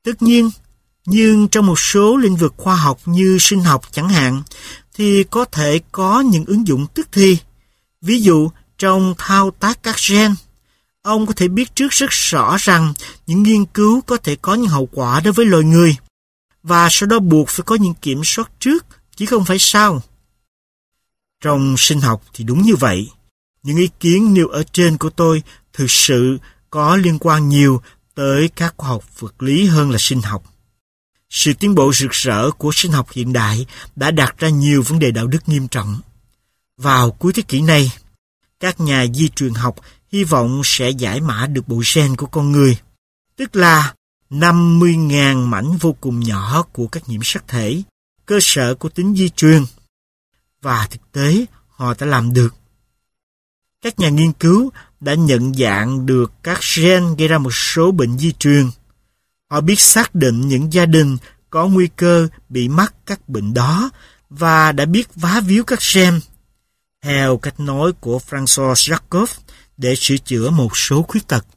Tất nhiên, nhưng trong một số lĩnh vực khoa học như sinh học chẳng hạn, thì có thể có những ứng dụng tức thì. Ví dụ, trong thao tác các gen, ông có thể biết trước rất rõ rằng những nghiên cứu có thể có những hậu quả đối với loài người, và sau đó buộc phải có những kiểm soát trước, chứ không phải sau. Trong sinh học thì đúng như vậy. Những ý kiến nêu ở trên của tôi thực sự có liên quan nhiều tới các khoa học vật lý hơn là sinh học. Sự tiến bộ rực rỡ của sinh học hiện đại đã đặt ra nhiều vấn đề đạo đức nghiêm trọng. Vào cuối thế kỷ này, các nhà di truyền học hy vọng sẽ giải mã được bộ gen của con người, tức là 50.000 mảnh vô cùng nhỏ của các nhiễm sắc thể, cơ sở của tính di truyền. Và thực tế, họ đã làm được. Các nhà nghiên cứu đã nhận dạng được các gen gây ra một số bệnh di truyền. Họ biết xác định những gia đình có nguy cơ bị mắc các bệnh đó và đã biết vá víu các gen, theo cách nói của François Jacob, để sửa chữa một số khuyết tật.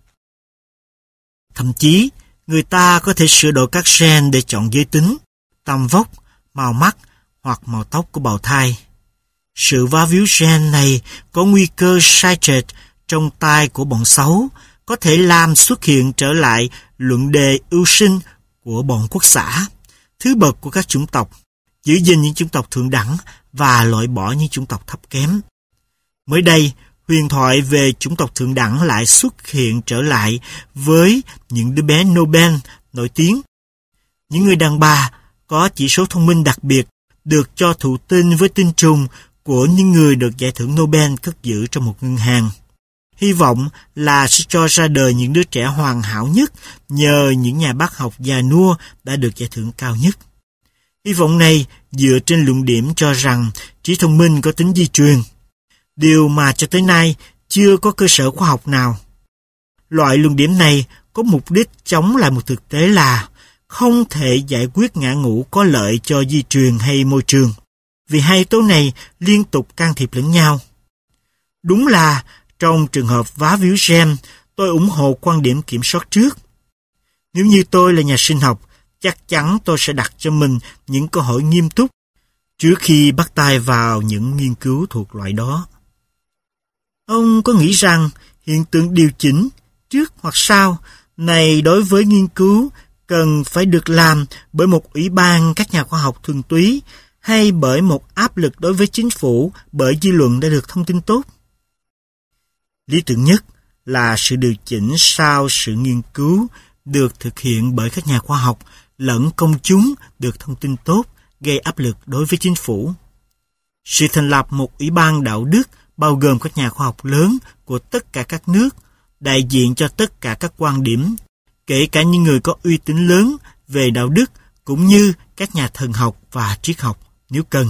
Thậm chí, người ta có thể sửa đổi các gen để chọn giới tính, tầm vóc, màu mắt hoặc màu tóc của bào thai. Sự vá víu gen này có nguy cơ sai trệch trong tai của bọn xấu, có thể làm xuất hiện trở lại luận đề ưu sinh của bọn quốc xã, thứ bậc của các chủng tộc, giữ gìn những chủng tộc thượng đẳng và loại bỏ những chủng tộc thấp kém. Mới đây, huyền thoại về chủng tộc thượng đẳng lại xuất hiện trở lại với những đứa bé Nobel nổi tiếng. Những người đàn bà có chỉ số thông minh đặc biệt được cho thụ tinh với tinh trùng của những người được giải thưởng Nobel cất giữ trong một ngân hàng. Hy vọng là sẽ cho ra đời những đứa trẻ hoàn hảo nhất nhờ những nhà bác học già nua đã được giải thưởng cao nhất. Hy vọng này dựa trên luận điểm cho rằng trí thông minh có tính di truyền, điều mà cho tới nay chưa có cơ sở khoa học nào. Loại luận điểm này có mục đích chống lại một thực tế là không thể giải quyết ngã ngũ có lợi cho di truyền hay môi trường, vì hai yếu tố này liên tục can thiệp lẫn nhau. Đúng là trong trường hợp vá víu gen, tôi ủng hộ quan điểm kiểm soát trước. Nếu như tôi là nhà sinh học, chắc chắn tôi sẽ đặt cho mình những câu hỏi nghiêm túc trước khi bắt tay vào những nghiên cứu thuộc loại đó. Ông có nghĩ rằng hiện tượng điều chỉnh trước hoặc sau này đối với nghiên cứu cần phải được làm bởi một ủy ban các nhà khoa học thuần túy hay bởi một áp lực đối với chính phủ bởi dư luận đã được thông tin tốt? Lý tưởng nhất là sự điều chỉnh sau sự nghiên cứu được thực hiện bởi các nhà khoa học lẫn công chúng được thông tin tốt gây áp lực đối với chính phủ. Sự thành lập một ủy ban đạo đức bao gồm các nhà khoa học lớn của tất cả các nước, đại diện cho tất cả các quan điểm, kể cả những người có uy tín lớn về đạo đức cũng như các nhà thần học và triết học nếu cần.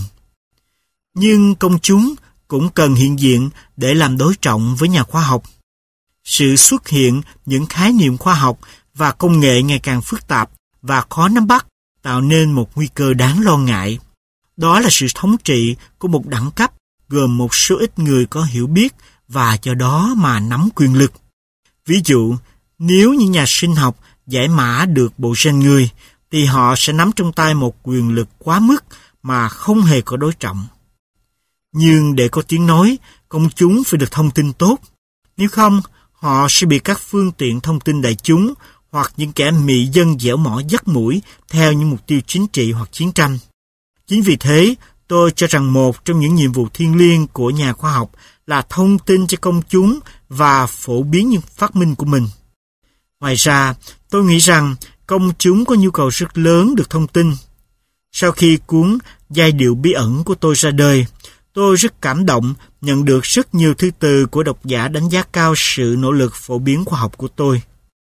Nhưng công chúng cũng cần hiện diện để làm đối trọng với nhà khoa học. Sự xuất hiện những khái niệm khoa học và công nghệ ngày càng phức tạp và khó nắm bắt tạo nên một nguy cơ đáng lo ngại. Đó là sự thống trị của một đẳng cấp gồm một số ít người có hiểu biết và do đó mà nắm quyền lực. Ví dụ, nếu những nhà sinh học giải mã được bộ gen người, thì họ sẽ nắm trong tay một quyền lực quá mức mà không hề có đối trọng. Nhưng để có tiếng nói, công chúng phải được thông tin tốt. Nếu không, họ sẽ bị các phương tiện thông tin đại chúng hoặc những kẻ mị dân dẻo mỏ dắt mũi theo những mục tiêu chính trị hoặc chiến tranh. Chính vì thế, tôi cho rằng một trong những nhiệm vụ thiêng liêng của nhà khoa học là thông tin cho công chúng và phổ biến những phát minh của mình. Ngoài ra, tôi nghĩ rằng công chúng có nhu cầu rất lớn được thông tin. Sau khi cuốn Giai điệu bí ẩn của tôi ra đời, tôi rất cảm động nhận được rất nhiều thư từ của độc giả đánh giá cao sự nỗ lực phổ biến khoa học của tôi.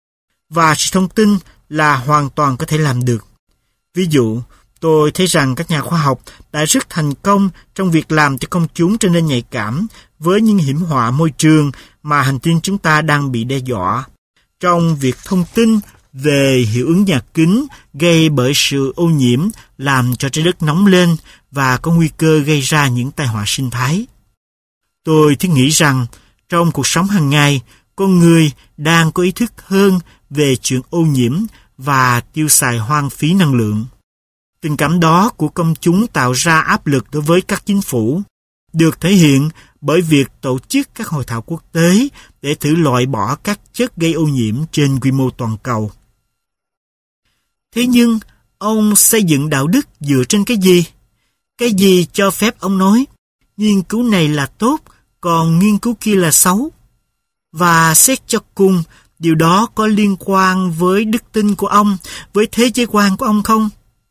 Và sự thông tin là hoàn toàn có thể làm được. Ví dụ, tôi thấy rằng các nhà khoa học đã rất thành công trong việc làm cho công chúng trở nên nhạy cảm với những hiểm họa môi trường mà hành tinh chúng ta đang bị đe dọa. Trong việc thông tin về hiệu ứng nhà kính gây bởi sự ô nhiễm làm cho trái đất nóng lên và có nguy cơ gây ra những tai họa sinh thái. Tôi thiết nghĩ rằng trong cuộc sống hàng ngày, con người đang có ý thức hơn về chuyện ô nhiễm và tiêu xài hoang phí năng lượng. Tình cảm đó của công chúng tạo ra áp lực đối với các chính phủ, được thể hiện bởi việc tổ chức các hội thảo quốc tế để thử loại bỏ các chất gây ô nhiễm trên quy mô toàn cầu. Thế nhưng, ông xây dựng đạo đức dựa trên cái gì? Cái gì cho phép ông nói, nghiên cứu này là tốt, còn nghiên cứu kia là xấu? Và xét cho cùng, điều đó có liên quan với đức tin của ông, với thế giới quan của ông không?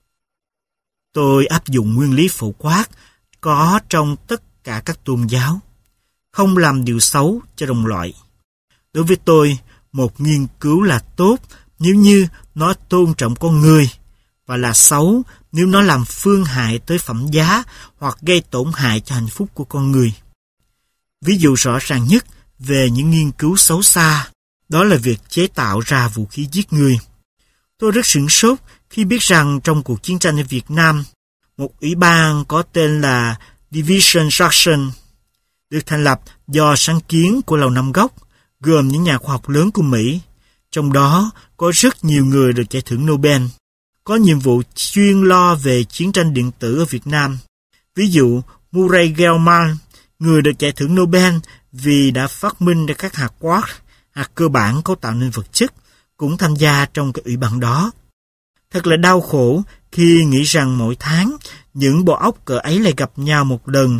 Tôi áp dụng nguyên lý phổ quát có trong tất cả các tôn giáo. Không làm điều xấu cho đồng loại. Đối với tôi, một nghiên cứu là tốt nếu như nó tôn trọng con người, và là xấu nếu nó làm phương hại tới phẩm giá hoặc gây tổn hại cho hạnh phúc của con người. Ví dụ rõ ràng nhất về những nghiên cứu xấu xa, đó là việc chế tạo ra vũ khí giết người. Tôi rất sửng sốt khi biết rằng trong cuộc chiến tranh ở Việt Nam, một ủy ban có tên là Division Jackson được thành lập do sáng kiến của Lầu Năm Góc, gồm những nhà khoa học lớn của Mỹ. Trong đó có rất nhiều người được giải thưởng Nobel, có nhiệm vụ chuyên lo về chiến tranh điện tử ở Việt Nam. Ví dụ, Murray Gell-Mann, người được giải thưởng Nobel vì đã phát minh ra các hạt quark, hạt cơ bản cấu tạo nên vật chất, cũng tham gia trong cái ủy ban đó. Thật là đau khổ khi nghĩ rằng mỗi tháng, những bộ óc cỡ ấy lại gặp nhau một lần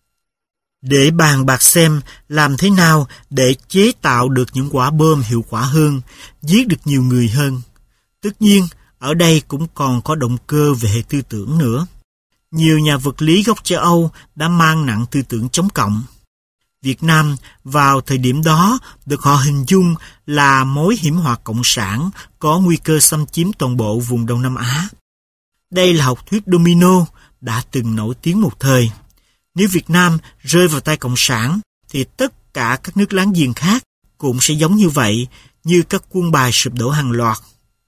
để bàn bạc xem làm thế nào để chế tạo được những quả bom hiệu quả hơn, giết được nhiều người hơn. Tất nhiên, ở đây cũng còn có động cơ về hệ tư tưởng nữa. Nhiều nhà vật lý gốc châu Âu đã mang nặng tư tưởng chống cộng. Việt Nam vào thời điểm đó được họ hình dung là mối hiểm họa cộng sản có nguy cơ xâm chiếm toàn bộ vùng Đông Nam Á. Đây là học thuyết domino đã từng nổi tiếng một thời. Nếu Việt Nam rơi vào tay cộng sản thì tất cả các nước láng giềng khác cũng sẽ giống như vậy, như các quân bài sụp đổ hàng loạt.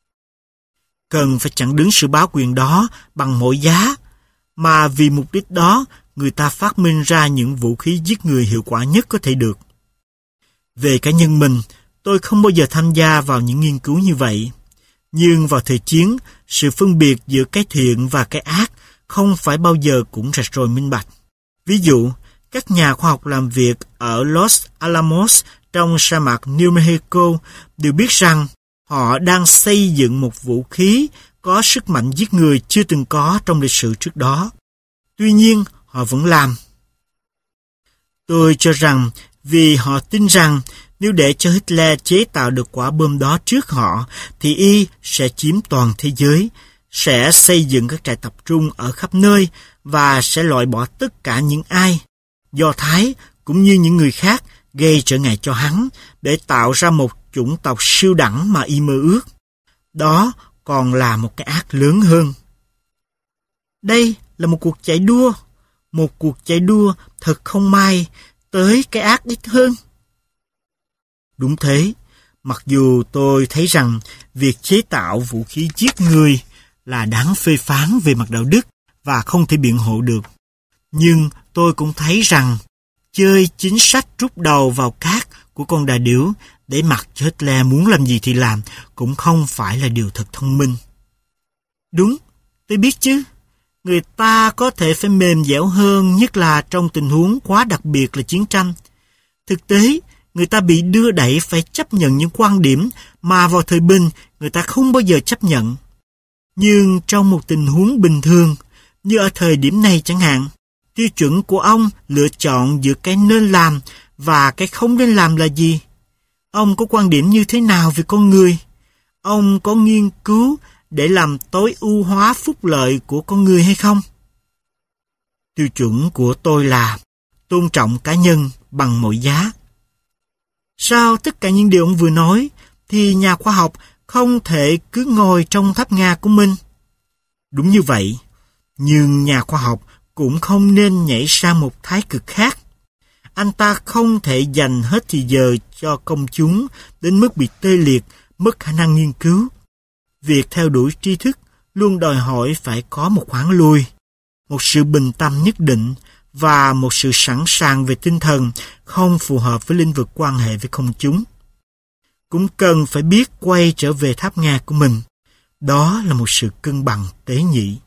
Cần phải chặn đứng sự bá quyền đó bằng mọi giá, mà vì mục đích đó người ta phát minh ra những vũ khí giết người hiệu quả nhất có thể được. Về cá nhân mình, tôi không bao giờ tham gia vào những nghiên cứu như vậy. Nhưng vào thời chiến, sự phân biệt giữa cái thiện và cái ác không phải bao giờ cũng rạch ròi minh bạch. Ví dụ, các nhà khoa học làm việc ở Los Alamos trong sa mạc New Mexico đều biết rằng họ đang xây dựng một vũ khí có sức mạnh giết người chưa từng có trong lịch sử trước đó. Tuy nhiên, họ vẫn làm. Tôi cho rằng vì họ tin rằng nếu để cho Hitler chế tạo được quả bom đó trước họ, thì y sẽ chiếm toàn thế giới, sẽ xây dựng các trại tập trung ở khắp nơi và sẽ loại bỏ tất cả những ai, Do Thái cũng như những người khác gây trở ngại cho hắn để tạo ra một chủng tộc siêu đẳng mà y mơ ước. Đó còn là một cái ác lớn hơn. Đây là một cuộc chạy đua thật không may tới cái ác ít hơn. Đúng thế, mặc dù tôi thấy rằng việc chế tạo vũ khí giết người là đáng phê phán về mặt đạo đức và không thể biện hộ được, nhưng tôi cũng thấy rằng chơi chính sách rút đầu vào cát của con đà điểu để mặc cho Hitler muốn làm gì thì làm cũng không phải là điều thật thông minh. Đúng, tôi biết chứ. Người ta có thể phải mềm dẻo hơn, nhất là trong tình huống quá đặc biệt là chiến tranh. Thực tế, người ta bị đưa đẩy phải chấp nhận những quan điểm mà vào thời bình người ta không bao giờ chấp nhận. Nhưng trong một tình huống bình thường, như ở thời điểm này chẳng hạn, tiêu chuẩn của ông lựa chọn giữa cái nên làm và cái không nên làm là gì? Ông có quan điểm như thế nào về con người? Ông có nghiên cứu để làm tối ưu hóa phúc lợi của con người hay không? Tiêu chuẩn của tôi là tôn trọng cá nhân bằng mọi giá. Sau tất cả những điều ông vừa nói, thì nhà khoa học không thể cứ ngồi trong tháp Nga của mình. Đúng như vậy, nhưng nhà khoa học cũng không nên nhảy sang một thái cực khác. Anh ta không thể dành hết thì giờ cho công chúng đến mức bị tê liệt, mất khả năng nghiên cứu. Việc theo đuổi tri thức luôn đòi hỏi phải có một khoảng lùi, một sự bình tâm nhất định và một sự sẵn sàng về tinh thần không phù hợp với lĩnh vực quan hệ với công chúng. Cũng cần phải biết quay trở về tháp Nga của mình, Đó là một sự cân bằng tế nhị.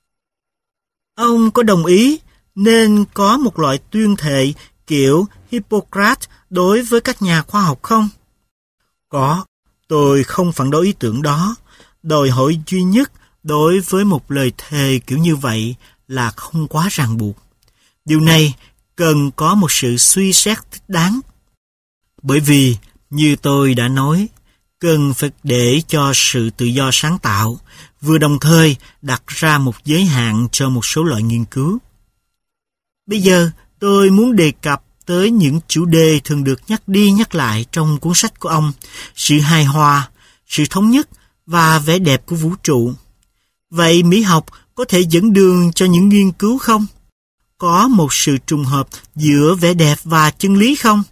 Ông có đồng ý nên có một loại tuyên thệ kiểu Hippocrates đối với các nhà khoa học không? Có, tôi không phản đối ý tưởng đó. Đòi hỏi duy nhất đối với một lời thề kiểu như vậy là không quá ràng buộc. Điều này cần có một sự suy xét thích đáng. Bởi vì, như tôi đã nói, cần phải để cho sự tự do sáng tạo, vừa đồng thời đặt ra một giới hạn cho một số loại nghiên cứu. Bây giờ, tôi muốn đề cập tới những chủ đề thường được nhắc đi nhắc lại trong cuốn sách của ông, sự hài hòa, sự thống nhất và vẻ đẹp của vũ trụ. Vậy mỹ học có thể dẫn đường cho những nghiên cứu không? Có một sự trùng hợp giữa vẻ đẹp và chân lý không?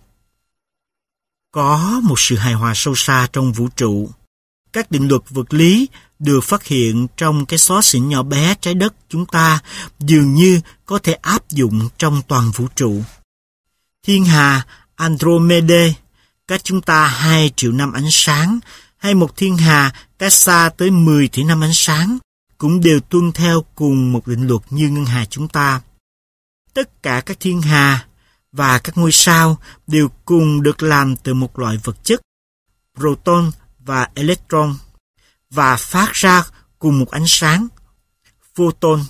Có một sự hài hòa sâu xa trong vũ trụ. Các định luật vật lý được phát hiện trong cái xó xỉnh nhỏ bé trái đất chúng ta dường như có thể áp dụng trong toàn vũ trụ. Thiên hà Andromeda cách chúng ta 2 triệu năm ánh sáng, hay một thiên hà cách xa tới 10 tỷ năm ánh sáng, cũng đều tuân theo cùng một định luật như ngân hà chúng ta. Tất cả các thiên hà và các ngôi sao đều cùng được làm từ một loại vật chất, proton và electron, và phát ra cùng một ánh sáng, photon.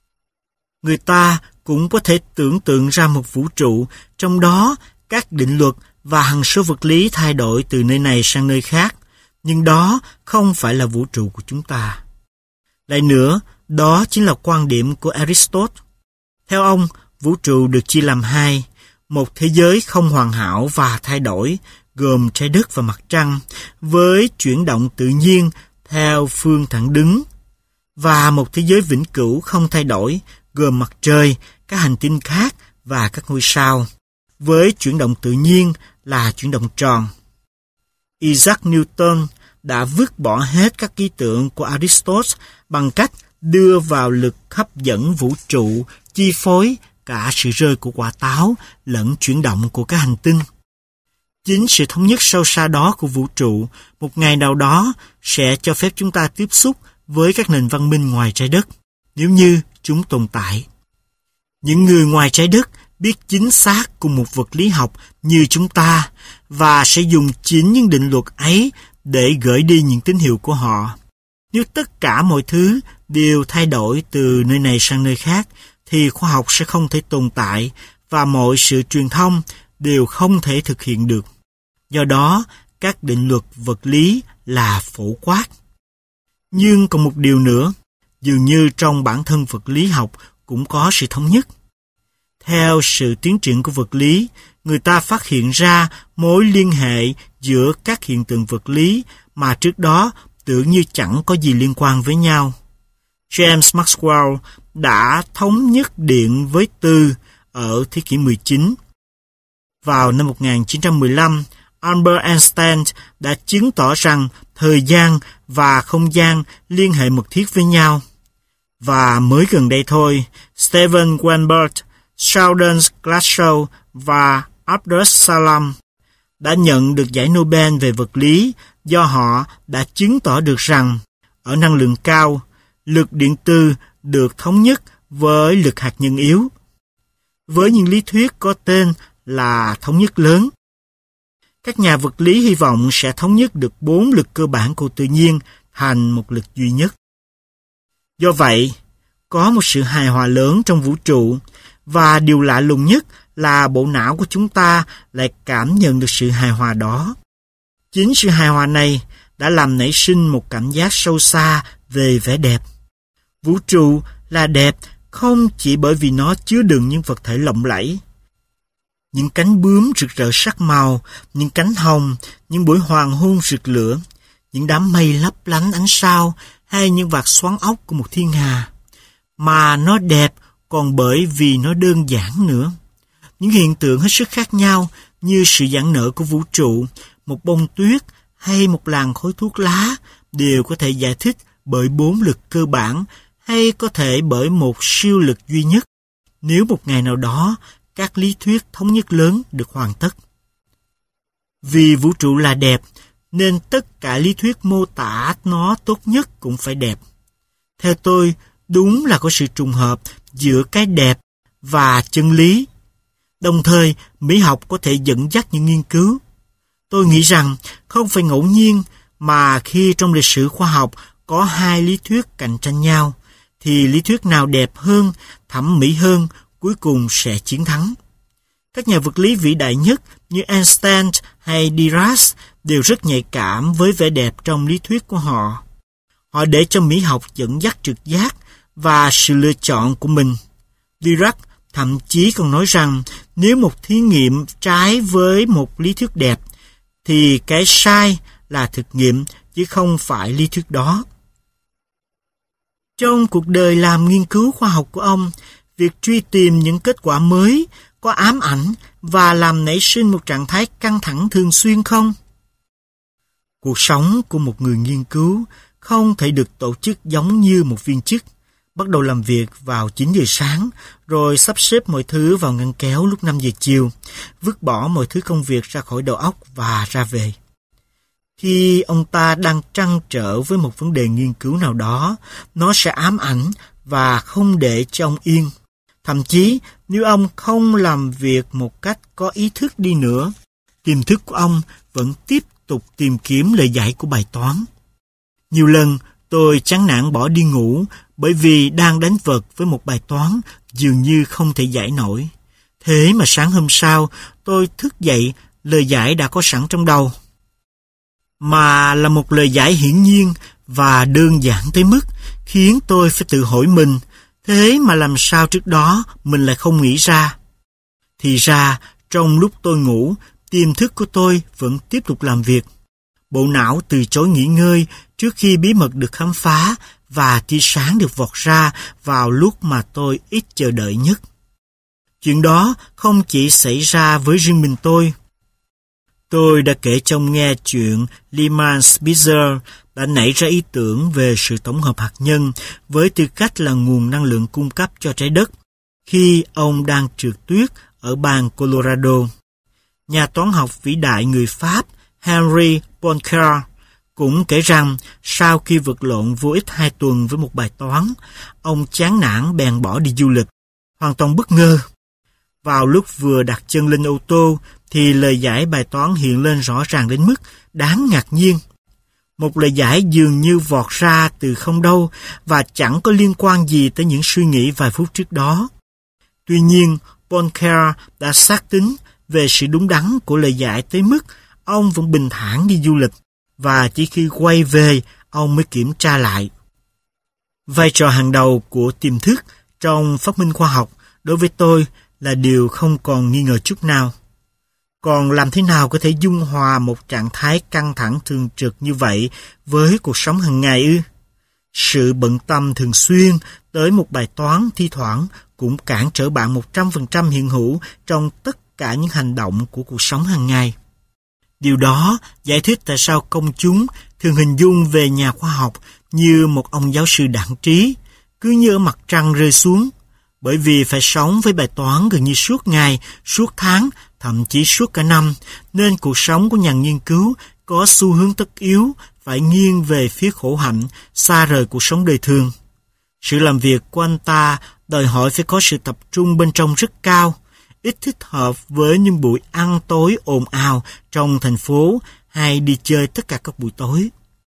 Người ta cũng có thể tưởng tượng ra một vũ trụ, trong đó các định luật và hằng số vật lý thay đổi từ nơi này sang nơi khác, nhưng đó không phải là vũ trụ của chúng ta. Lại nữa, đó chính là quan điểm của Aristotle. Theo ông, vũ trụ được chia làm hai, một thế giới không hoàn hảo và thay đổi, gồm trái đất và mặt trăng, với chuyển động tự nhiên theo phương thẳng đứng, và một thế giới vĩnh cửu không thay đổi, gồm mặt trời, các hành tinh khác và các ngôi sao, với chuyển động tự nhiên là chuyển động tròn. Isaac Newton đã vứt bỏ hết các ý tưởng của Aristotle bằng cách đưa vào lực hấp dẫn vũ trụ chi phối cả sự rơi của quả táo lẫn chuyển động của các hành tinh. Chính sự thống nhất sâu xa đó của vũ trụ một ngày nào đó sẽ cho phép chúng ta tiếp xúc với các nền văn minh ngoài trái đất, nếu như chúng tồn tại. Những người ngoài trái đất biết chính xác cùng một vật lý học như chúng ta và sẽ dùng chính những định luật ấy để gửi đi những tín hiệu của họ. Nếu tất cả mọi thứ đều thay đổi từ nơi này sang nơi khác, thì khoa học sẽ không thể tồn tại và mọi sự truyền thông đều không thể thực hiện được. Do đó, các định luật vật lý là phổ quát. Nhưng còn một điều nữa, dường như trong bản thân vật lý học cũng có sự thống nhất. Theo sự tiến triển của vật lý, người ta phát hiện ra mối liên hệ giữa các hiện tượng vật lý mà trước đó tưởng như chẳng có gì liên quan với nhau. James Maxwell đã thống nhất điện với từ ở thế kỷ 19. Vào năm 1915, Albert Einstein đã chứng tỏ rằng thời gian và không gian liên hệ mật thiết với nhau. Và mới gần đây thôi, Stephen Weinberg, Sheldon Glashow và Abdus Salam đã nhận được giải Nobel về vật lý do họ đã chứng tỏ được rằng ở năng lượng cao, lực điện từ được thống nhất với lực hạt nhân yếu. Với những lý thuyết có tên là thống nhất lớn, các nhà vật lý hy vọng sẽ thống nhất được 4 lực cơ bản của tự nhiên thành một lực duy nhất. Do vậy, có một sự hài hòa lớn trong vũ trụ, và điều lạ lùng nhất là bộ não của chúng ta lại cảm nhận được sự hài hòa đó. Chính sự hài hòa này đã làm nảy sinh một cảm giác sâu xa về vẻ đẹp. Vũ trụ là đẹp không chỉ bởi vì nó chứa đựng những vật thể lộng lẫy, những cánh bướm rực rỡ sắc màu, những cánh hồng, những buổi hoàng hôn rực lửa, những đám mây lấp lánh ánh sao, hay những vạt xoắn ốc của một thiên hà, mà nó đẹp còn bởi vì nó đơn giản nữa. Những hiện tượng hết sức khác nhau như sự giãn nở của vũ trụ, một bông tuyết hay một làn khói thuốc lá đều có thể giải thích bởi 4 lực cơ bản hay có thể bởi một siêu lực duy nhất, nếu một ngày nào đó các lý thuyết thống nhất lớn được hoàn tất. Vì vũ trụ là đẹp, nên tất cả lý thuyết mô tả nó tốt nhất cũng phải đẹp. Theo tôi, đúng là có sự trùng hợp giữa cái đẹp và chân lý. Đồng thời, mỹ học có thể dẫn dắt những nghiên cứu. Tôi nghĩ rằng không phải ngẫu nhiên mà khi trong lịch sử khoa học có hai lý thuyết cạnh tranh nhau, thì lý thuyết nào đẹp hơn, thẩm mỹ hơn, cuối cùng sẽ chiến thắng. Các nhà vật lý vĩ đại nhất như Einstein hay Dirac đều rất nhạy cảm với vẻ đẹp trong lý thuyết của họ. Họ để cho mỹ học dẫn dắt trực giác và sự lựa chọn của mình. Dirac thậm chí còn nói rằng nếu một thí nghiệm trái với một lý thuyết đẹp, thì cái sai là thực nghiệm chứ không phải lý thuyết đó. Trong cuộc đời làm nghiên cứu khoa học của ông, việc truy tìm những kết quả mới có ám ảnh và làm nảy sinh một trạng thái căng thẳng thường xuyên không? Cuộc sống của một người nghiên cứu không thể được tổ chức giống như một viên chức, bắt đầu làm việc vào 9 giờ sáng, rồi sắp xếp mọi thứ vào ngăn kéo lúc 5 giờ chiều, vứt bỏ mọi thứ công việc ra khỏi đầu óc và ra về. Khi ông ta đang trăn trở với một vấn đề nghiên cứu nào đó, nó sẽ ám ảnh và không để cho ông yên. Thậm chí, nếu ông không làm việc một cách có ý thức đi nữa, tiềm thức của ông vẫn tiếp tục tìm kiếm lời giải của bài toán. Nhiều lần, tôi chán nản bỏ đi ngủ bởi vì đang đánh vật với một bài toán dường như không thể giải nổi. Thế mà sáng hôm sau, tôi thức dậy, lời giải đã có sẵn trong đầu. Mà là một lời giải hiển nhiên và đơn giản tới mức khiến tôi phải tự hỏi mình, thế mà làm sao trước đó mình lại không nghĩ ra. Thì ra, trong lúc tôi ngủ, tiềm thức của tôi vẫn tiếp tục làm việc. Bộ não từ chối nghỉ ngơi trước khi bí mật được khám phá và tia sáng được vọt ra vào lúc mà tôi ít chờ đợi nhất. Chuyện đó không chỉ xảy ra với riêng mình tôi. Tôi đã kể cho ông nghe chuyện Lyman Spitzer đã nảy ra ý tưởng về sự tổng hợp hạt nhân với tư cách là nguồn năng lượng cung cấp cho trái đất khi ông đang trượt tuyết ở bang Colorado. Nhà toán học vĩ đại người Pháp Henri Poincaré cũng kể rằng sau khi vật lộn vô ích 2 tuần với một bài toán, ông chán nản bèn bỏ đi du lịch, hoàn toàn bất ngờ. Vào lúc vừa đặt chân lên ô tô thì lời giải bài toán hiện lên rõ ràng đến mức đáng ngạc nhiên. Một lời giải dường như vọt ra từ không đâu và chẳng có liên quan gì tới những suy nghĩ vài phút trước đó. Tuy nhiên, Poincaré đã xác tín về sự đúng đắn của lời giải tới mức ông vẫn bình thản đi du lịch và chỉ khi quay về ông mới kiểm tra lại. Vai trò hàng đầu của tiềm thức trong phát minh khoa học đối với tôi là điều không còn nghi ngờ chút nào. Còn làm thế nào có thể dung hòa một trạng thái căng thẳng thường trực như vậy với cuộc sống hàng ngày ư? Sự bận tâm thường xuyên tới một bài toán thi thoảng cũng cản trở bạn 100% hiện hữu trong tất cả những hành động của cuộc sống hàng ngày. Điều đó giải thích tại sao công chúng thường hình dung về nhà khoa học như một ông giáo sư đãng trí, cứ như ở mặt trăng rơi xuống, bởi vì phải sống với bài toán gần như suốt ngày, suốt tháng, thậm chí suốt cả năm, nên cuộc sống của nhà nghiên cứu có xu hướng tất yếu phải nghiêng về phía khổ hạnh, xa rời cuộc sống đời thường. Sự làm việc của anh ta đòi hỏi phải có sự tập trung bên trong rất cao, ít thích hợp với những buổi ăn tối ồn ào trong thành phố hay đi chơi tất cả các buổi tối.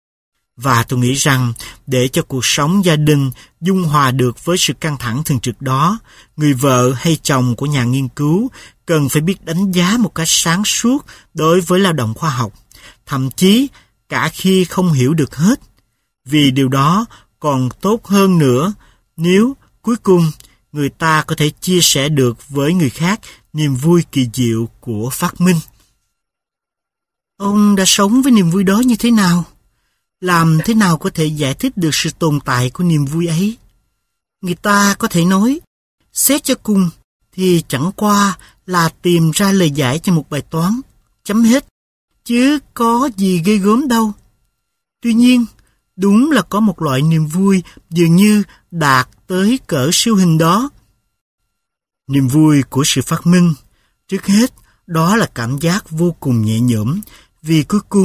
Và tôi nghĩ rằng để cho cuộc sống gia đình dung hòa được với sự căng thẳng thường trực đó, người vợ hay chồng của nhà nghiên cứu cần phải biết đánh giá một cách sáng suốt đối với lao động khoa học, thậm chí cả khi không hiểu được hết. Vì điều đó còn tốt hơn nữa nếu cuối cùng người ta có thể chia sẻ được với người khác niềm vui kỳ diệu của phát minh. Ông đã sống với niềm vui đó như thế nào? Làm thế nào có thể giải thích được sự tồn tại của niềm vui ấy? Người ta có thể nói, xét cho cùng thì chẳng qua là tìm ra lời giải cho một bài toán, chấm hết, chứ có gì ghê gớm đâu. Tuy nhiên, đúng là có một loại niềm vui dường như đạt tới cỡ siêu hình đó. Niềm vui của sự phát minh, trước hết, đó là cảm giác vô cùng nhẹ nhõm, vì cuối cùng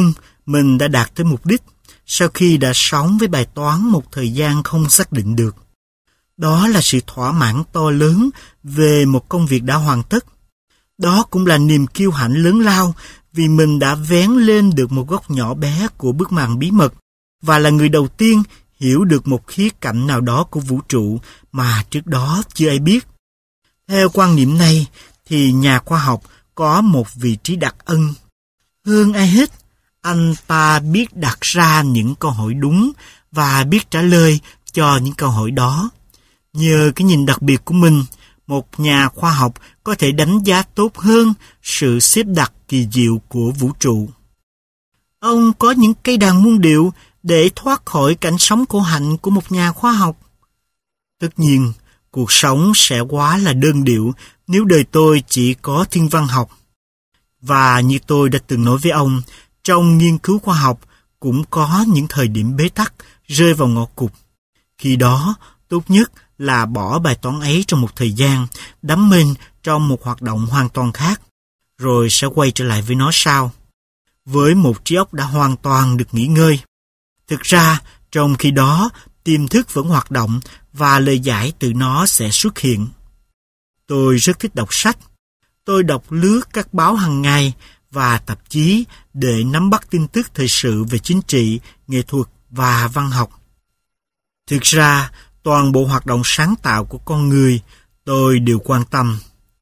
mình đã đạt tới mục đích sau khi đã sống với bài toán một thời gian không xác định được. Đó là sự thỏa mãn to lớn về một công việc đã hoàn tất. Đó cũng là niềm kiêu hãnh lớn lao vì mình đã vén lên được một góc nhỏ bé của bức màn bí mật và là người đầu tiên hiểu được một khía cạnh nào đó của vũ trụ mà trước đó chưa ai biết. Theo quan niệm này thì nhà khoa học có một vị trí đặc ân. Hơn ai hết, anh ta biết đặt ra những câu hỏi đúng và biết trả lời cho những câu hỏi đó. Nhờ cái nhìn đặc biệt của mình, một nhà khoa học có thể đánh giá tốt hơn sự xếp đặt kỳ diệu của vũ trụ. Ông có những cây đàn muôn điệu để thoát khỏi cảnh sống khổ hạnh của một nhà khoa học. Tất nhiên, cuộc sống sẽ quá là đơn điệu nếu đời tôi chỉ có thiên văn học. Và như tôi đã từng nói với ông, trong nghiên cứu khoa học cũng có những thời điểm bế tắc rơi vào ngõ cụt. Khi đó, tốt nhất là bỏ bài toán ấy trong một thời gian, đắm mình trong một hoạt động hoàn toàn khác, rồi sẽ quay trở lại với nó sau, với một trí óc đã hoàn toàn được nghỉ ngơi. Thực ra, trong khi đó, tiềm thức vẫn hoạt động và lời giải từ nó sẽ xuất hiện. Tôi rất thích đọc sách. Tôi đọc lướt các báo hàng ngày và tạp chí để nắm bắt tin tức thời sự về chính trị, nghệ thuật và văn học. Thực ra, toàn bộ hoạt động sáng tạo của con người tôi đều quan tâm.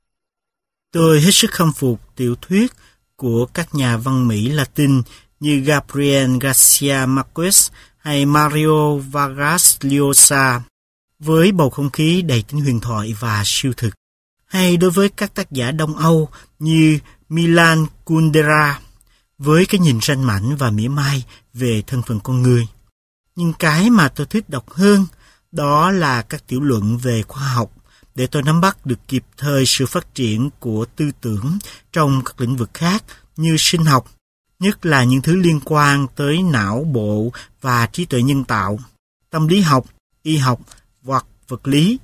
Tôi hết sức khâm phục tiểu thuyết của các nhà văn Mỹ Latin như Gabriel Garcia Marquez hay Mario Vargas Llosa, với bầu không khí đầy tính huyền thoại và siêu thực. Hay đối với các tác giả Đông Âu như Milan Kundera, với cái nhìn ranh mãnh và mỉa mai về thân phận con người. Nhưng cái mà tôi thích đọc hơn, đó là các tiểu luận về khoa học, để tôi nắm bắt được kịp thời sự phát triển của tư tưởng trong các lĩnh vực khác như sinh học, nhất là những thứ liên quan tới não bộ và trí tuệ nhân tạo, tâm lý học, y học hoặc vật lý.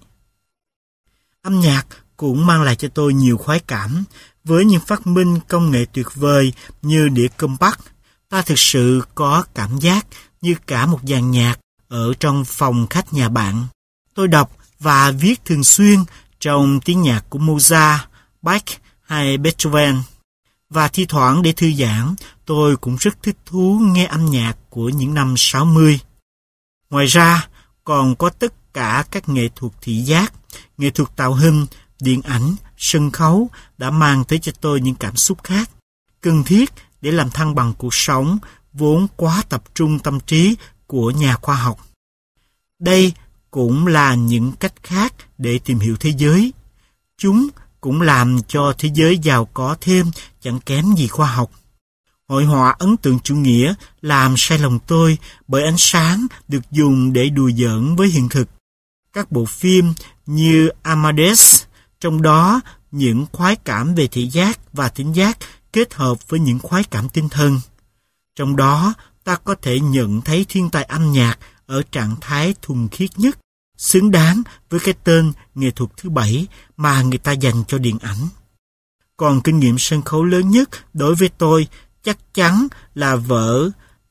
Âm nhạc cũng mang lại cho tôi nhiều khoái cảm. Với những phát minh công nghệ tuyệt vời như đĩa compact, ta thực sự có cảm giác như cả một dàn nhạc ở trong phòng khách nhà bạn. Tôi đọc và viết thường xuyên trong tiếng nhạc của Mozart, Bach hay Beethoven. Và thi thoảng để thư giãn, tôi cũng rất thích thú nghe âm nhạc của những năm 60. Ngoài ra, còn có tất cả các nghệ thuật thị giác, nghệ thuật tạo hình, điện ảnh, sân khấu đã mang tới cho tôi những cảm xúc khác, cần thiết để làm thăng bằng cuộc sống vốn quá tập trung tâm trí của nhà khoa học. Đây cũng là những cách khác để tìm hiểu thế giới. Chúng cũng làm cho thế giới giàu có thêm chẳng kém gì khoa học. Hội họa ấn tượng chủ nghĩa làm say lòng tôi bởi ánh sáng được dùng để đùa giỡn với hiện thực. Các bộ phim như Amadeus, trong đó những khoái cảm về thị giác và thính giác kết hợp với những khoái cảm tinh thần. Trong đó ta có thể nhận thấy thiên tài âm nhạc ở trạng thái thuần khiết nhất, xứng đáng với cái tên nghệ thuật thứ 7 mà người ta dành cho điện ảnh. Còn kinh nghiệm sân khấu lớn nhất đối với tôi chắc chắn là vở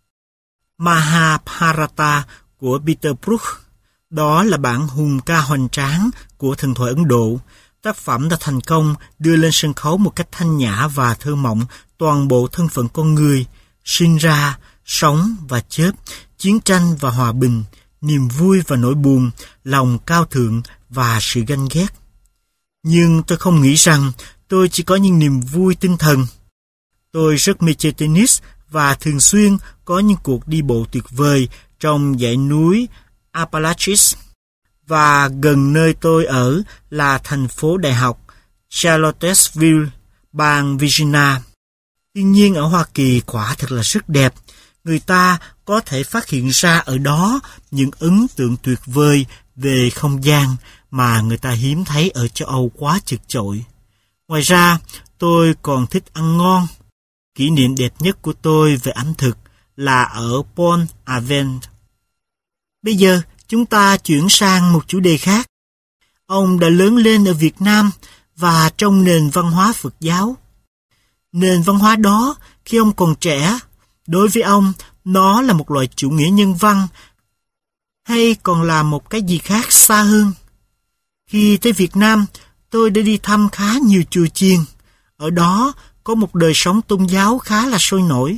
Mahabharata của Peter Brook. Đó là bản hùng ca hoành tráng của thần thoại Ấn Độ. Tác phẩm đã thành công đưa lên sân khấu một cách thanh nhã và thơ mộng toàn bộ thân phận con người, sinh ra, sống và chết, chiến tranh và hòa bình, niềm vui và nỗi buồn, lòng cao thượng và sự ganh ghét. Nhưng tôi không nghĩ rằng tôi chỉ có những niềm vui tinh thần. Tôi rất mê chơi tennis và thường xuyên có những cuộc đi bộ tuyệt vời trong dãy núi Appalachians. Và gần nơi tôi ở là thành phố đại học Charlottesville, bang Virginia. Tuy nhiên ở Hoa Kỳ quả thật là rất đẹp. Người ta có thể phát hiện ra ở đó những ấn tượng tuyệt vời về không gian mà người ta hiếm thấy ở châu Âu quá chật chội. Ngoài ra, tôi còn thích ăn ngon. Kỷ niệm đẹp nhất của tôi về ẩm thực là ở Pont Aven. Bây giờ, chúng ta chuyển sang một chủ đề khác. Ông đã lớn lên ở Việt Nam và trong nền văn hóa Phật giáo. Nền văn hóa đó, khi ông còn trẻ, Đối với ông, nó là một loại chủ nghĩa nhân văn, hay còn là một cái gì khác xa hơn. Khi tới Việt Nam, tôi đã đi thăm khá nhiều chùa chiền. Ở đó có một đời sống tôn giáo khá là sôi nổi.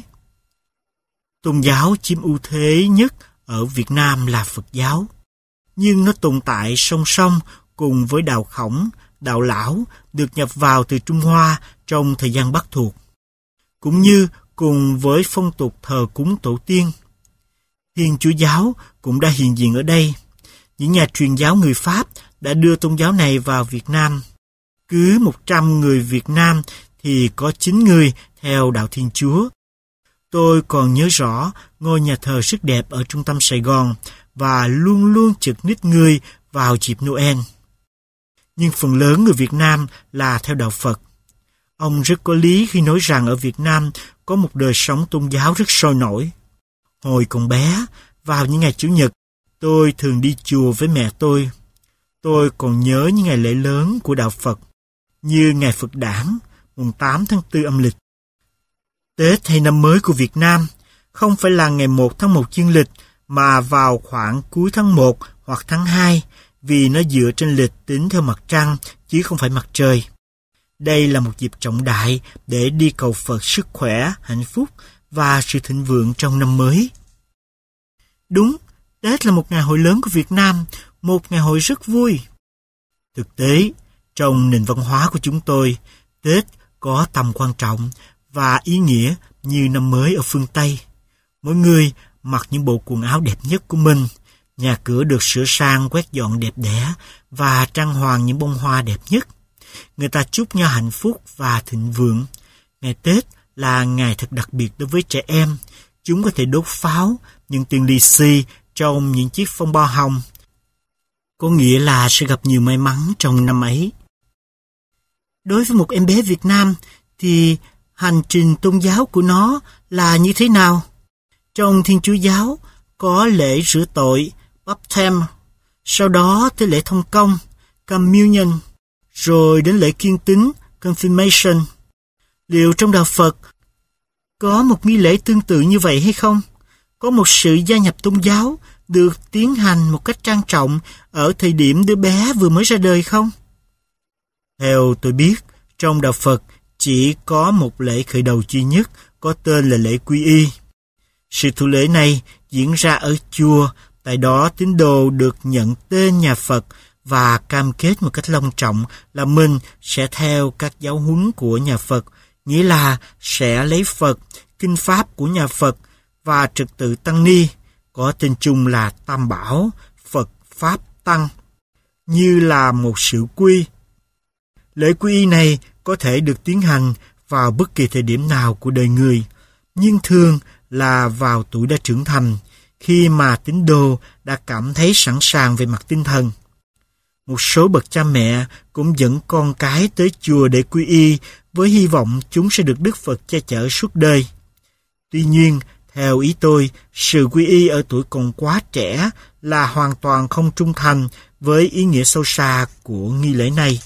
Tôn giáo chiếm ưu thế nhất ở Việt Nam là Phật giáo, nhưng nó tồn tại song song cùng với đạo Khổng, đạo Lão được nhập vào từ Trung Hoa trong thời gian Bắc thuộc, cũng như cùng với phong tục thờ cúng tổ tiên. Thiên Chúa giáo cũng đã hiện diện ở đây. Những nhà truyền giáo người Pháp đã đưa tôn giáo này vào Việt Nam. Cứ 100 người Việt Nam thì có 9 người theo đạo Thiên Chúa. Tôi còn nhớ rõ ngôi nhà thờ rất đẹp ở trung tâm Sài Gòn và luôn luôn chật ních người vào dịp Noel. Nhưng phần lớn người Việt Nam là theo đạo Phật. Ông rất có lý khi nói rằng ở Việt Nam có một đời sống tôn giáo rất sôi nổi. Hồi còn bé, vào những ngày Chủ nhật, tôi thường đi chùa với mẹ tôi. Tôi còn nhớ những ngày lễ lớn của đạo Phật, như ngày Phật Đản, mùng 8 tháng 4 âm lịch. Tết hay năm mới của Việt Nam không phải là ngày 1 tháng 1 dương lịch, mà vào khoảng cuối tháng 1 hoặc tháng 2, vì nó dựa trên lịch tính theo mặt trăng, chứ không phải mặt trời. Đây là một dịp trọng đại để đi cầu Phật sức khỏe, hạnh phúc và sự thịnh vượng trong năm mới. Đúng, Tết là một ngày hội lớn của Việt Nam, một ngày hội rất vui. Thực tế, trong nền văn hóa của chúng tôi, Tết có tầm quan trọng và ý nghĩa như năm mới ở phương Tây. Mỗi người mặc những bộ quần áo đẹp nhất của mình, nhà cửa được sửa sang quét dọn đẹp đẽ và trang hoàng những bông hoa đẹp nhất. Người ta chúc nhau hạnh phúc và thịnh vượng. Ngày Tết là ngày thật đặc biệt đối với trẻ em. Chúng có thể đốt pháo, những tiền lì xì trong những chiếc phong bao hồng. Có nghĩa là sẽ gặp nhiều may mắn trong năm ấy. Đối với một em bé Việt Nam thì hành trình tôn giáo của nó là như thế nào? Trong Thiên Chúa giáo có lễ rửa tội, baptism, sau đó tới lễ thông công, communion, rồi đến lễ kiêng tín, confirmation. Liệu trong đạo Phật có một nghi lễ tương tự như vậy hay không? Có một sự gia nhập tôn giáo được tiến hành một cách trang trọng ở thời điểm đứa bé vừa mới ra đời không? Theo tôi biết, trong đạo Phật chỉ có một lễ khởi đầu duy nhất có tên là lễ quy y. Sự thụ lễ này diễn ra ở chùa, tại đó tín đồ được nhận tên nhà Phật và cam kết một cách long trọng là mình sẽ theo các giáo huấn của nhà Phật, nghĩa là sẽ lấy Phật, kinh pháp của nhà Phật và trật tự tăng ni, có tên chung là Tam Bảo, Phật, Pháp, Tăng, như là một sự quy. Lễ quy y này có thể được tiến hành vào bất kỳ thời điểm nào của đời người, nhưng thường là vào tuổi đã trưởng thành, khi mà tín đồ đã cảm thấy sẵn sàng về mặt tinh thần. Một số bậc cha mẹ cũng dẫn con cái tới chùa để quy y với hy vọng chúng sẽ được Đức Phật che chở suốt đời. Tuy nhiên, theo ý tôi, sự quy y ở tuổi còn quá trẻ là hoàn toàn không trung thành với ý nghĩa sâu xa của nghi lễ này.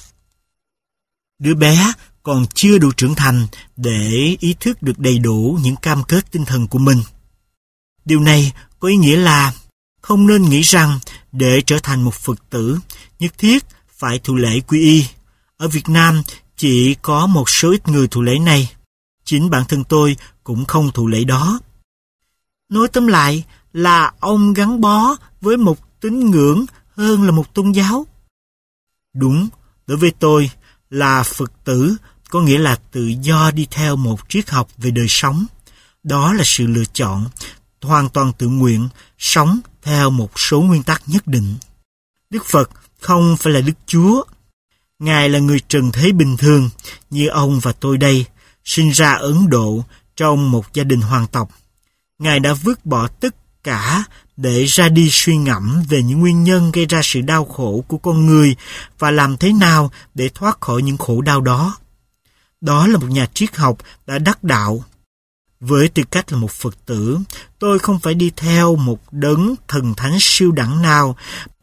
Đứa bé còn chưa đủ trưởng thành để ý thức được đầy đủ những cam kết tinh thần của mình. Điều này có ý nghĩa là không nên nghĩ rằng để trở thành một Phật tử, nhất thiết phải thụ lễ quy y. Ở Việt Nam chỉ có một số ít người thụ lễ này. Chính bản thân tôi cũng không thụ lễ đó. Nói tóm lại là ông gắn bó với một tín ngưỡng hơn là một tôn giáo. Đúng, đối với tôi là Phật tử có nghĩa là tự do đi theo một triết học về đời sống. Đó là sự lựa chọn, hoàn toàn tự nguyện, sống theo một số nguyên tắc nhất định. Đức Phật không phải là Đức Chúa. Ngài là người trần thế bình thường, như ông và tôi đây, sinh ra ở Ấn Độ trong một gia đình hoàng tộc. Ngài đã vứt bỏ tất cả để ra đi suy ngẫm về những nguyên nhân gây ra sự đau khổ của con người và làm thế nào để thoát khỏi những khổ đau đó. Đó là một nhà triết học đã đắc đạo. Với tư cách là một Phật tử, tôi không phải đi theo một đấng thần thánh siêu đẳng nào,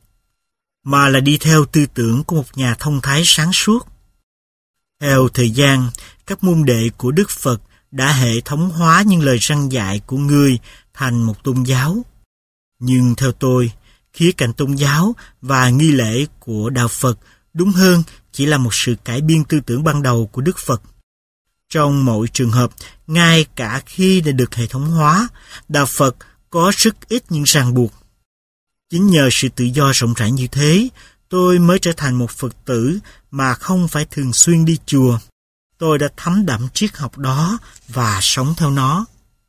mà là đi theo tư tưởng của một nhà thông thái sáng suốt. Theo thời gian, các môn đệ của Đức Phật đã hệ thống hóa những lời răn dạy của người thành một tôn giáo. Nhưng theo tôi, khía cạnh tôn giáo và nghi lễ của Đạo Phật đúng hơn chỉ là một sự cải biên tư tưởng ban đầu của Đức Phật. Trong mọi trường hợp, ngay cả khi đã được hệ thống hóa, Đạo Phật có rất ít những ràng buộc. Chính nhờ sự tự do rộng rãi như thế, tôi mới trở thành một Phật tử mà không phải thường xuyên đi chùa. Tôi đã thấm đẫm triết học đó và sống theo nó.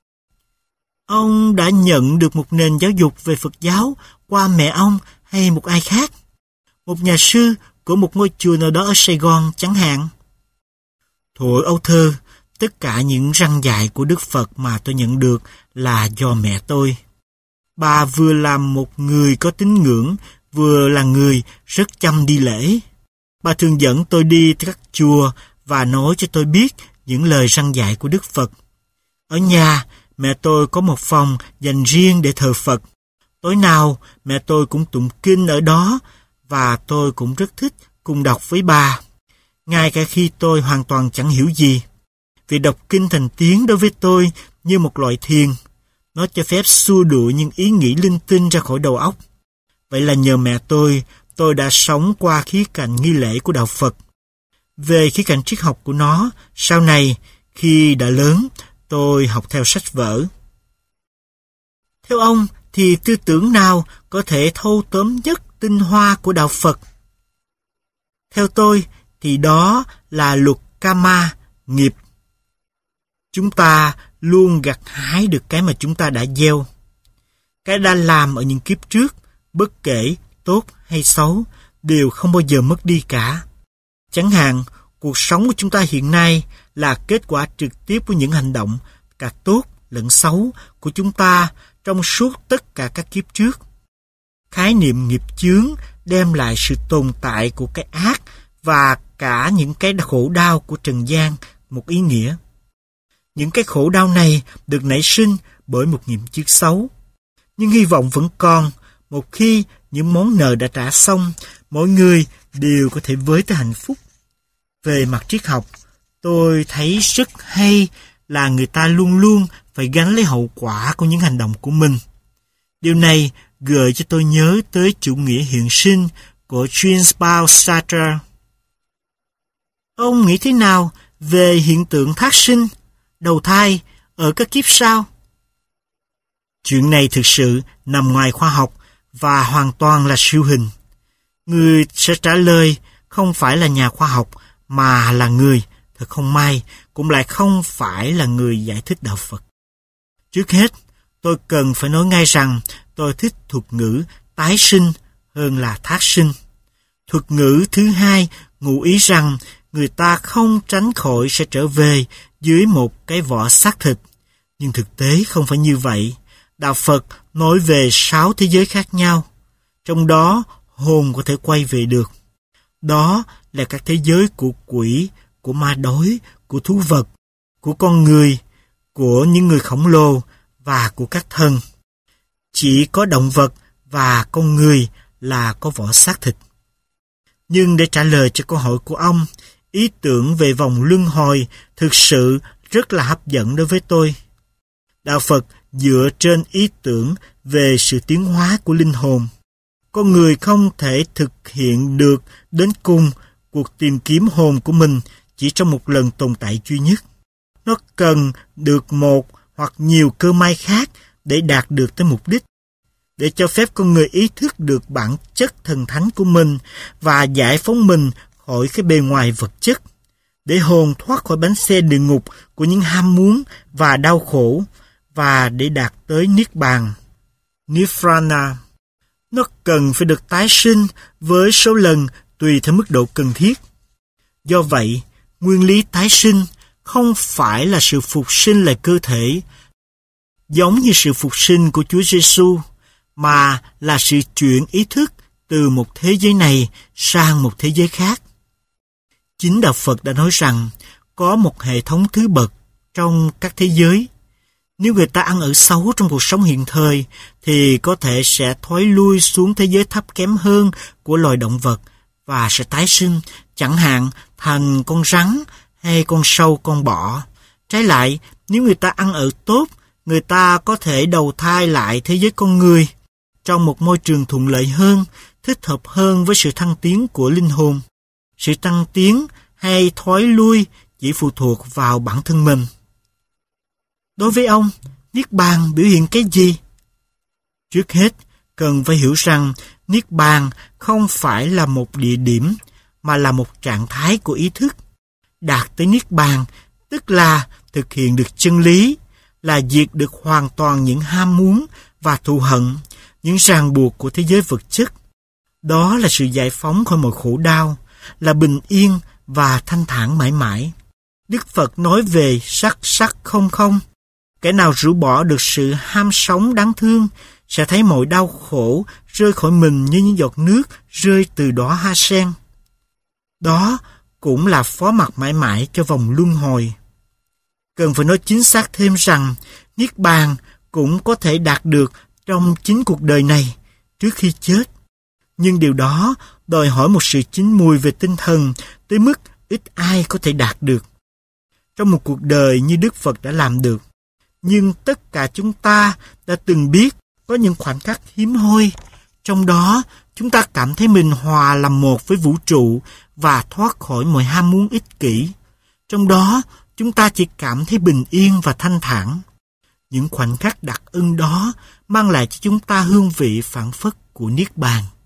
Ông đã nhận được một nền giáo dục về Phật giáo qua mẹ ông hay một ai khác? Một nhà sư của một ngôi chùa nào đó ở Sài Gòn chẳng hạn? Thuở ấu thơ, tất cả những răn dạy của Đức Phật mà tôi nhận được là do mẹ tôi. Bà vừa là một người có tín ngưỡng, vừa là người rất chăm đi lễ. Bà thường dẫn tôi đi tới các chùa và nói cho tôi biết những lời răn dạy của Đức Phật. Ở nhà, mẹ tôi có một phòng dành riêng để thờ Phật. Tối nào, mẹ tôi cũng tụng kinh ở đó và tôi cũng rất thích cùng đọc với bà. Ngay cả khi tôi hoàn toàn chẳng hiểu gì. Việc đọc kinh thành tiếng đối với tôi như một loại thiền. Nó cho phép xua đuổi những ý nghĩ linh tinh ra khỏi đầu óc. Vậy là nhờ mẹ tôi đã sống qua khía cạnh nghi lễ của Đạo Phật. Về khía cạnh triết học của nó, sau này, khi đã lớn, tôi học theo sách vở. Theo ông, thì tư tưởng nào có thể thâu tóm nhất tinh hoa của Đạo Phật? Theo tôi, thì đó là luật karma, nghiệp. Chúng ta luôn gặt hái được cái mà chúng ta đã gieo. Cái đã làm ở những kiếp trước, bất kể tốt hay xấu, đều không bao giờ mất đi cả. Chẳng hạn, cuộc sống của chúng ta hiện nay là kết quả trực tiếp của những hành động, cả tốt lẫn xấu, của chúng ta trong suốt tất cả các kiếp trước. Khái niệm nghiệp chướng đem lại sự tồn tại của cái ác và cả những cái khổ đau của trần gian một ý nghĩa. Những cái khổ đau này được nảy sinh bởi một nghiệp chướng xấu. Nhưng hy vọng vẫn còn, một khi những món nợ đã trả xong, mỗi người đều có thể với tới hạnh phúc. Về mặt triết học, tôi thấy rất hay là người ta luôn luôn phải gánh lấy hậu quả của những hành động của mình. Điều này gợi cho tôi nhớ tới chủ nghĩa hiện sinh của Jean-Paul Sartre. Ông nghĩ thế nào về hiện tượng thác sinh, đầu thai ở các kiếp sau? Chuyện này thực sự nằm ngoài khoa học và hoàn toàn là siêu hình. Người sẽ trả lời không phải là nhà khoa học mà là người, thật không may, cũng lại không phải là người giải thích Đạo Phật. Trước hết, tôi cần phải nói ngay rằng tôi thích thuật ngữ tái sinh hơn là thác sinh. Thuật ngữ thứ hai ngụ ý rằng người ta không tránh khỏi sẽ trở về dưới một cái vỏ xác thịt. Nhưng thực tế không phải như vậy. Đạo Phật nói về 6 thế giới khác nhau. Trong đó, hồn có thể quay về được. Đó là các thế giới của quỷ, của ma đói, của thú vật, của con người, của những người khổng lồ và của các thần. Chỉ có động vật và con người là có vỏ xác thịt. Nhưng để trả lời cho câu hỏi của ông, ý tưởng về vòng luân hồi thực sự rất là hấp dẫn đối với tôi. Đạo Phật dựa trên ý tưởng về sự tiến hóa của linh hồn. Con người không thể thực hiện được đến cùng cuộc tìm kiếm hồn của mình chỉ trong một lần tồn tại duy nhất. Nó cần được một hoặc nhiều cơ may khác để đạt được tới mục đích, để cho phép con người ý thức được bản chất thần thánh của mình và giải phóng mình khỏi cái bề ngoài vật chất, để hồn thoát khỏi bánh xe địa ngục của những ham muốn và đau khổ, và để đạt tới Niết Bàn, Nirvana. Nó cần phải được tái sinh với số lần tùy theo mức độ cần thiết. Do vậy, nguyên lý tái sinh không phải là sự phục sinh lại cơ thể, giống như sự phục sinh của Chúa Giêsu, mà là sự chuyển ý thức từ một thế giới này sang một thế giới khác. Chính Đạo Phật đã nói rằng có một hệ thống thứ bậc trong các thế giới. Nếu người ta ăn ở xấu trong cuộc sống hiện thời, thì có thể sẽ thoái lui xuống thế giới thấp kém hơn của loài động vật và sẽ tái sinh, chẳng hạn thành con rắn hay con sâu con bọ. Trái lại, nếu người ta ăn ở tốt, người ta có thể đầu thai lại thế giới con người trong một môi trường thuận lợi hơn, thích hợp hơn với sự thăng tiến của linh hồn. Sự tăng tiến hay thói lui chỉ phụ thuộc vào bản thân mình. Đối với ông, Niết Bàn biểu hiện cái gì? Trước hết, cần phải hiểu rằng Niết Bàn không phải là một địa điểm, mà là một trạng thái của ý thức. Đạt tới Niết Bàn, tức là thực hiện được chân lý, là diệt được hoàn toàn những ham muốn và thù hận, những ràng buộc của thế giới vật chất. Đó là sự giải phóng khỏi mọi khổ đau, là bình yên và thanh thản mãi mãi. Đức Phật nói về sắc sắc không không. Kẻ nào rũ bỏ được sự ham sống đáng thương sẽ thấy mọi đau khổ rơi khỏi mình như những giọt nước rơi từ đóa hoa sen. Đó cũng là phó mặc mãi mãi cho vòng luân hồi. Cần phải nói chính xác thêm rằng Niết Bàn cũng có thể đạt được trong chính cuộc đời này trước khi chết. Nhưng điều đó đòi hỏi một sự chín mùi về tinh thần tới mức ít ai có thể đạt được trong một cuộc đời như Đức Phật đã làm được. Nhưng tất cả chúng ta đã từng biết có những khoảnh khắc hiếm hoi, trong đó chúng ta cảm thấy mình hòa làm một với vũ trụ và thoát khỏi mọi ham muốn ích kỷ. Trong đó chúng ta chỉ cảm thấy bình yên và thanh thản. Những khoảnh khắc đặc ân đó mang lại cho chúng ta hương vị phảng phất của Niết Bàn.